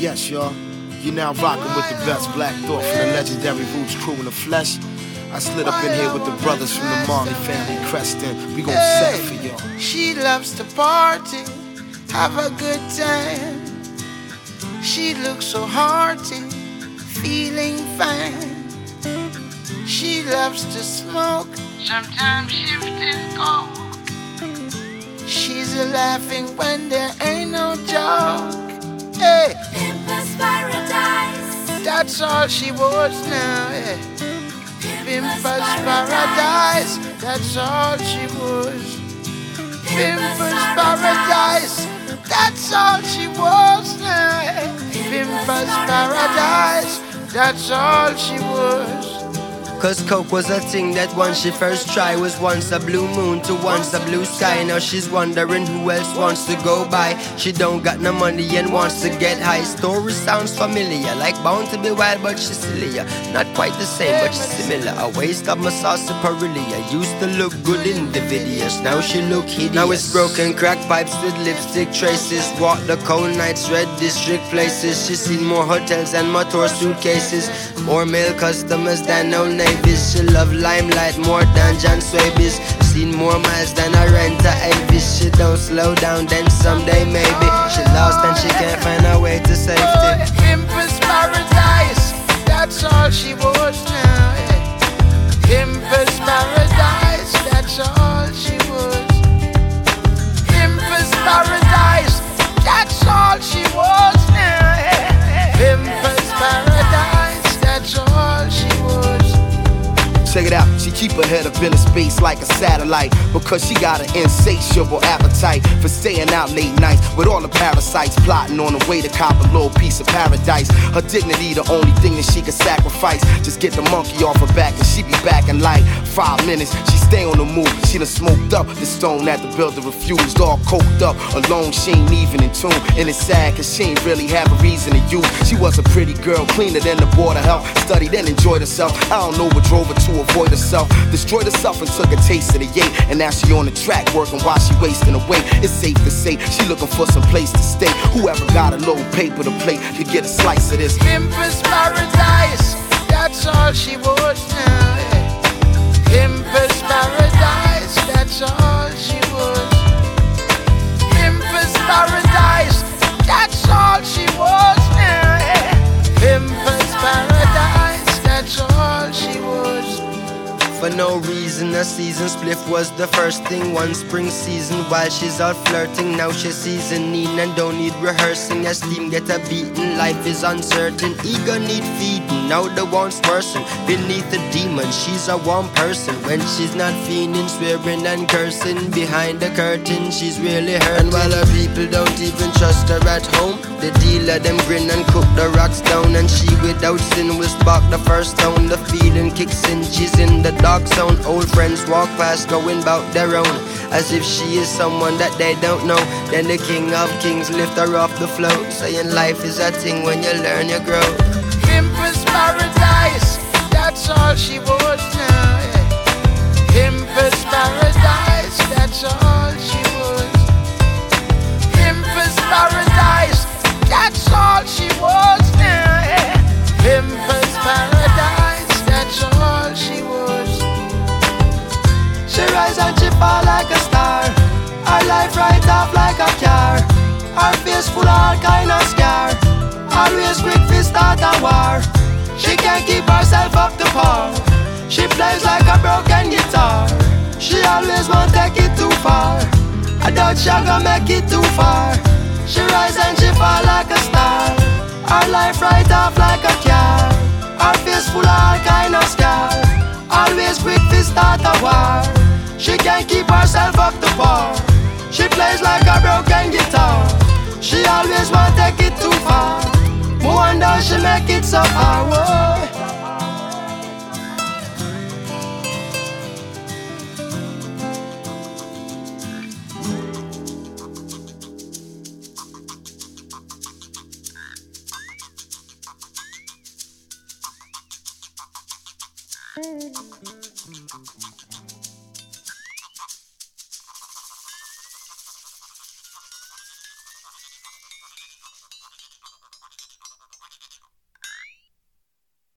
Yes, y'all. You're now rocking with the best Black Thought from the legendary Roots crew in the flesh. I slid up in here with the brothers from the Marley family, Creston. We gon' set it for y'all. She loves to party, have a good time. She looks so hearty, feeling fine. She loves to smoke, sometimes shift and go. She's a laughing when there ain't no joke. Hey, Pimpers Paradise. That's all she was now. Hey. Pimpers Paradise. That's all she was. Pimpers Paradise. That's all she was now. Hey. Pimpers Paradise. That's all she was. Cause coke was a thing that once she first tried was once a blue moon to once a blue sky. Now she's wondering who else wants to go by. She don't got no money and wants to get high. Story sounds familiar, like Bound to be Wild but she's sillier. Not quite the same but she's similar. A waste of my sarsaparilla. Used to look good in the videos, now she look hideous. Now it's broken crack pipes with lipstick traces. Walk the cold nights, red district places. She's seen more hotels and more tour suitcases. More male customers than no name. She love limelight more than John Swabies. Seen more miles than a renter Avis. She don't slow down, then someday maybe. She lost and she can't find her way to safety. Pimpers Paradise, that's all she was now. Yeah. Pimpers Paradise, that's all she was. Pimpers Paradise, that's all she was now. Yeah. Pimpers Paradise, that's all she was. Check it out, she keep her head up in space like a satellite, because she got an insatiable appetite for staying out late nights with all the parasites plotting on the way to cop a little piece of paradise. Her dignity the only thing that she can sacrifice. Just get the monkey off her back and she be back in like 5 minutes. She stay on the move, she done smoked up the stone that the builder refused. All coked up, alone, she ain't even in tune. And it's sad cause she ain't really have a reason to use. She was a pretty girl, cleaner than the Board of Health. Studied and enjoyed herself, I don't know what drove her to avoid herself. Destroyed herself and took a taste of the yay. And now she on the track working while she wasting away. It's safe to say she looking for some place to stay. Whoever got a little paper to play could get a slice of this. Pimpers Paradise, that's all she was now. Yeah. Pimpers Paradise, that's all she was. Pimpers Paradise, that's all she was now. Yeah. Pimpers Paradise, that's all she was. For no reason, a season spliff was the first thing. One spring season while she's out flirting. Now she's seasoning and don't need rehearsing. As steam get a beating, life is uncertain. Ego need feeding, now the wants worsen. Beneath the demon, she's a warm person. When she's not fiending, swearing and cursing. Behind the curtain, she's really hurting. And while her people don't even trust her at home, the dealer them grin and cook the rocks down. And she without sin will spark the first stone. The feeling kicks in, she's in the dark zone. Old friends walk past going about their own, as if she is someone that they don't know. Then the king of kings lift her off the floor, saying life is a thing when you learn you grow. Pimpers Paradise, that's all she was now. Yeah. Pimpers Paradise, that's all she was. Pimpers Paradise, that's all she was now. Yeah. Pimpers Paradise, that's all she was. She rise and she fall like a star. Her life right off like a car. Her face full of all kind of scar. Always quick to start a war. She can't keep herself up to par. She plays like a broken guitar. She always won't take it too far. I doubt she gonna make it too far. She rise and she fall like a star. Her life right off like a car. Her face full of all kind of scar. Always quick to start a war. She can't keep herself up to par. She plays like a broken guitar. She always won't take it too far. No wonder she make it so far. Whoa.